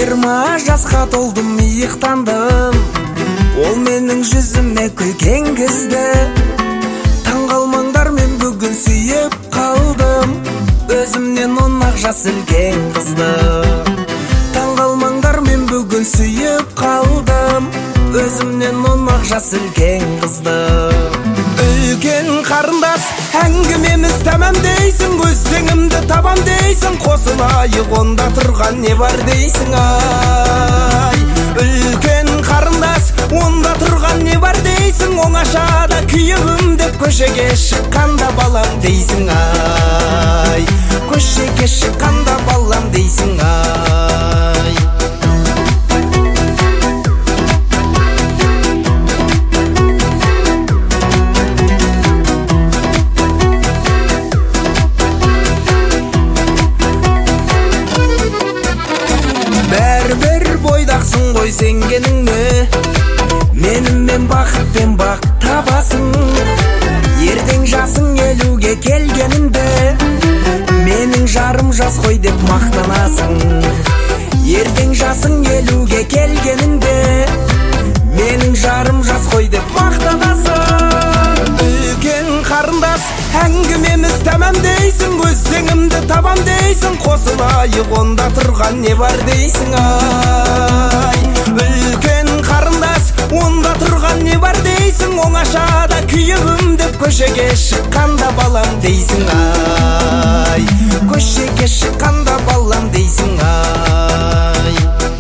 20 жасқа толдым, иықтандым. Ол менің жүзіме күлген кезде таң қалмаңдар, мен бүгін сүйіп қалдым. Өзімнен 10 жас үлкен қызды. Таң қалмаңдар, мен бүгін сүйіп қалдым. Өзімнен 10 жас үлкен қызды. Үлкен қарындас, әңгімеміз тәмам дейсің, өзіңімді табам дейсің, қосылайық онда тұрған не бар дейсің ай. Үлкен қарындас, онда тұрған не бар дейсің, оңашада күйеуім деп көшеге шыққанда балам дейсің ай. Көшеге шыққанда балам дейсің ай. Бәрбір бойдақсың ғой сенгеніңе, менімен бақытпен бақ табасың. Ертең жасың 50-ге келгенінде менің жарым жас қой деп мақтанасың. Ертең жасың 50-ге келгенінде менің жарым жас қой деп мақтанасың. Үлкен қарындас, әңгімеміз тәмам дейсің, өзіңімді табам дейсің, қосылайық онда тұрған не бар дейсің ай. Үлкен қарындас, онда тұрған не бар дейсің, оңашада күйеуім деп көшеге шыққанда балам дейсің ай. Көшеге шыққанда балам дейсің ай.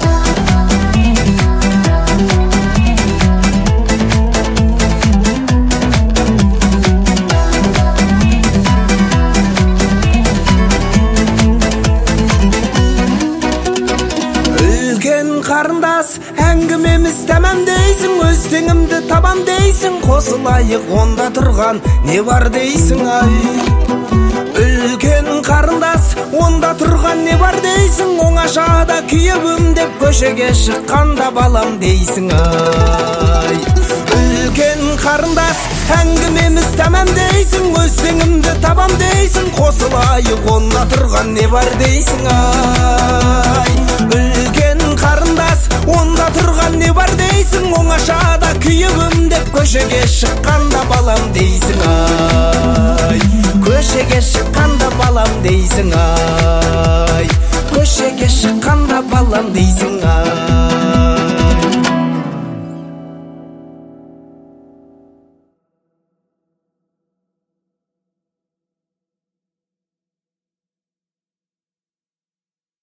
Қарындас, әңгімеміз тәмам дейсің, өзіңімді табам дейсің, қосылайық онда тұрған не бар дейсің ай. Үлкен қарындас, онда тұрған не бар дейсің, оңашада күйеуім деп көшеге шыққанда балам дейсің ай. Үлкен қарындас, әңгімеміз тәмам дейсің, өзіңімді табам дейсің, қосылайық онда тұрған не бар дейсің ай. Үлкен қарындас, онда тұрған не бар дейсің, оңашада күйеуім деп көшеге шыққанда балам дейсің ай. Көшеге шыққанда балам дейсің ай. Көшеге шыққанда балам дейсің ай.